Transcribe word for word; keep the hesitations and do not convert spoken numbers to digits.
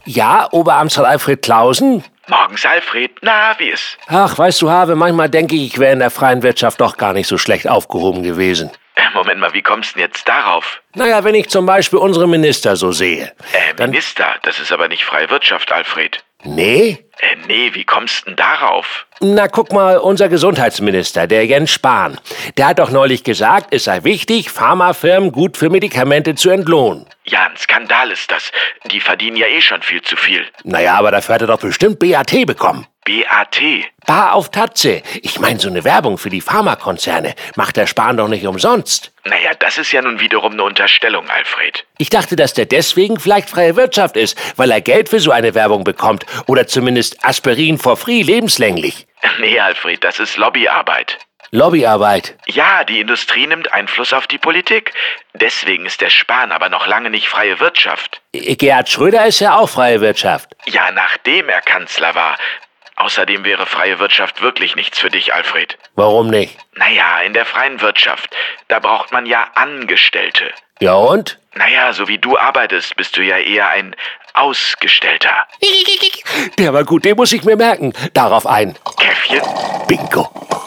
Ja, Oberamtsrat Alfred Clausen? Morgens, Alfred. Na, wie ist? Ach, weißt du, Have, manchmal denke ich, ich wäre in der freien Wirtschaft doch gar nicht so schlecht aufgehoben gewesen. Äh, Moment mal, wie kommst du denn jetzt darauf? Naja, wenn ich zum Beispiel unsere Minister so sehe. Äh, Dann- Minister, das ist aber nicht freie Wirtschaft, Alfred. Nee? Äh, nee, wie kommst du denn darauf? Na, guck mal, unser Gesundheitsminister, der Jens Spahn, der hat doch neulich gesagt, es sei wichtig, Pharmafirmen gut für Medikamente zu entlohnen. Ja, ein Skandal ist das. Die verdienen ja eh schon viel zu viel. Naja, aber dafür hat er doch bestimmt B A T bekommen. B A T. Bar auf Tatze. Ich meine, so eine Werbung für die Pharmakonzerne macht der Spahn doch nicht umsonst. Naja, das ist ja nun wiederum eine Unterstellung, Alfred. Ich dachte, dass der deswegen vielleicht freie Wirtschaft ist, weil er Geld für so eine Werbung bekommt. Oder zumindest Aspirin for free lebenslänglich. Nee, Alfred, das ist Lobbyarbeit. Lobbyarbeit. Ja, die Industrie nimmt Einfluss auf die Politik. Deswegen ist der Spahn aber noch lange nicht freie Wirtschaft. Gerhard Schröder ist ja auch freie Wirtschaft. Ja, nachdem er Kanzler war. Außerdem wäre freie Wirtschaft wirklich nichts für dich, Alfred. Warum nicht? Naja, in der freien Wirtschaft, da braucht man ja Angestellte. Ja und? Naja, so wie du arbeitest, bist du ja eher ein Ausgestellter. Der war gut, den muss ich mir merken. Darauf ein. Käffchen? Bingo.